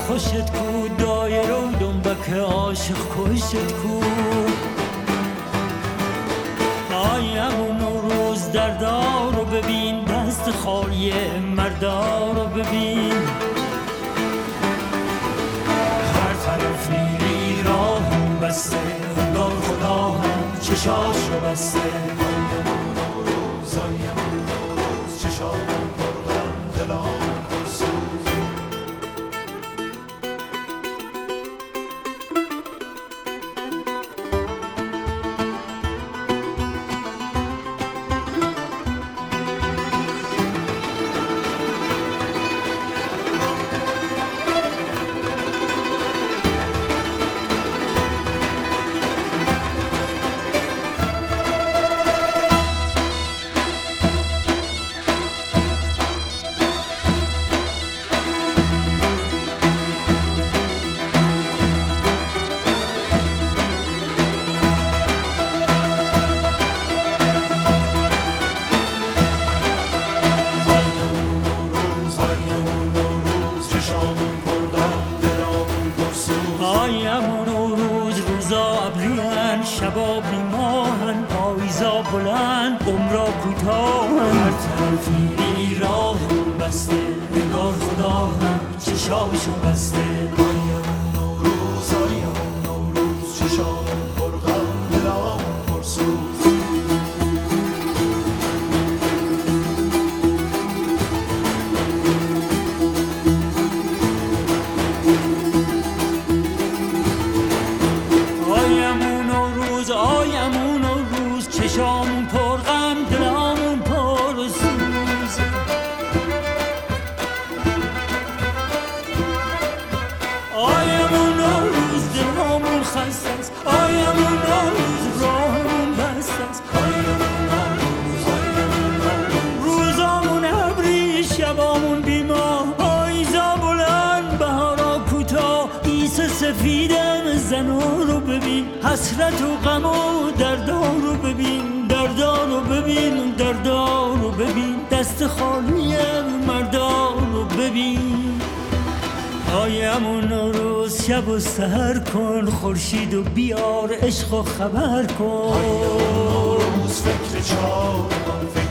خوشت کو دایر و دنبک عاشق کشت کو آیم روز دردار رو ببین دست خالی مردار رو ببین هر طرف میری راهم بسته انگار خدا هم چشاش رو بسته شبا بیماهن پاییزا بلند عمرا کوتاهن هر طرفی میری راهم بسته انگار خدا هم چشاشو بسته آیم نوروز چشامون پرغم دلامون پرسوز چشامون پر غم دلامون پر سوز آیمون نوروز دلامون خسته است آیمون نوروز راهمون بسته است آیمون نوروز روزامون ابری شبامون بیما پاییزا بلند بهارا کوتاه عیسی سفیدم زنو رو ببین حسرت و غم و دردان رو ببین دردان رو ببین دردان رو ببین دست خالی مردان رو ببین آیمون روز شب و سحر کن خورشید و بیار عشق و خبر کن آیمون روز فکر چار